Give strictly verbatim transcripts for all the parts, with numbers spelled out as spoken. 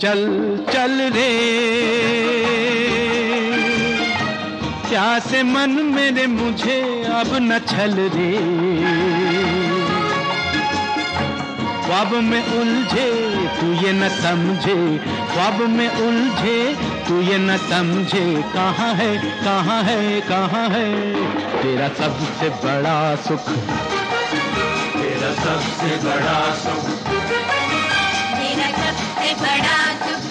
चल चल रे प्यासे मन मेरे मुझे अब न छल रे, ख्वाब में उलझे तू ये न समझे, ख्वाब में उलझे तू ये न समझे, कहाँ है कहाँ है कहाँ है तेरा सबसे बड़ा सुख, तेरा सबसे बड़ा सुख, तेरा सबसे बड़ा सुख।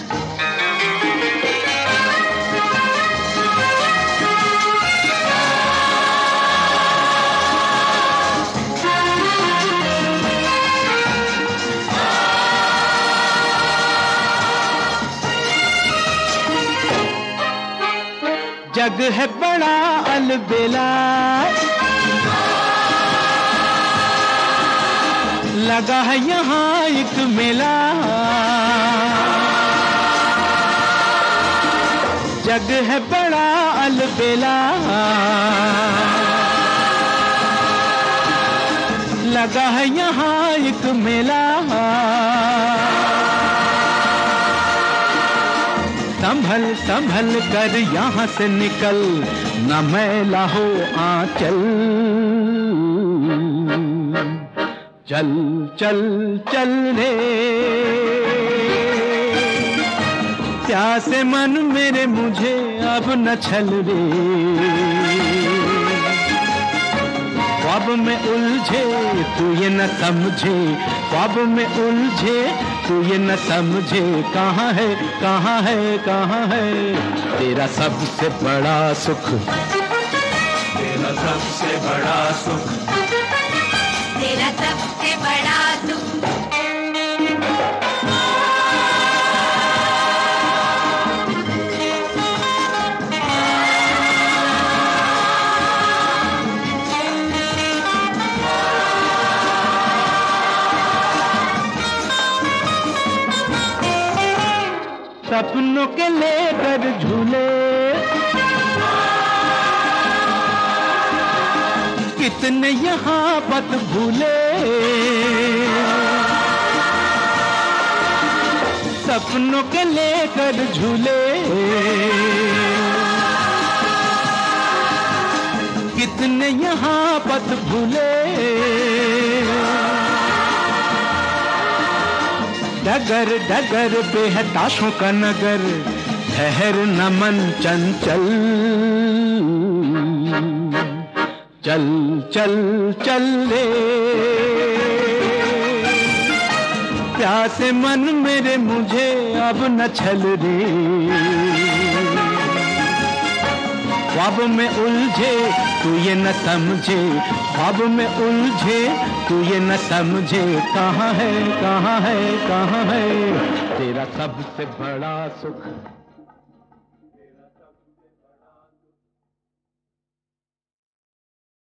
जग है बड़ा अलबेला, लगा है यहाँ एक मेला, जग है बड़ा अलबेला, लगा है यहाँ एक मेला, संभल संभल कर यहाँ से निकल न मैला हो आंचल, चल चल चल रे प्यासे मन मेरे मुझे अब न छल रे, ख्वाब में उलझे तू ये न समझे, ख्वाब में उलझे तू ये न समझे, कहाँ है कहाँ है कहाँ है तेरा सबसे बड़ा सुख, तेरा सबसे बड़ा सुख, तेरा सबसे बड़ा सुख। सपनों के लेकर झूले कितने यहाँ पत भूले, सपनों के लेकर झूले कितने यहाँ पत भूले, डगर डगर पे है ताशों का नगर, ठहर न मन चंचल, चल चल चल रे प्यासे मन मेरे मुझे अब न छल रे, ख्वाब में उलझे तू ये न समझे, ख्वाब में उलझे तू ये न समझे, कहाँ है कहाँ है कहाँ है तेरा सबसे बड़ा सुख।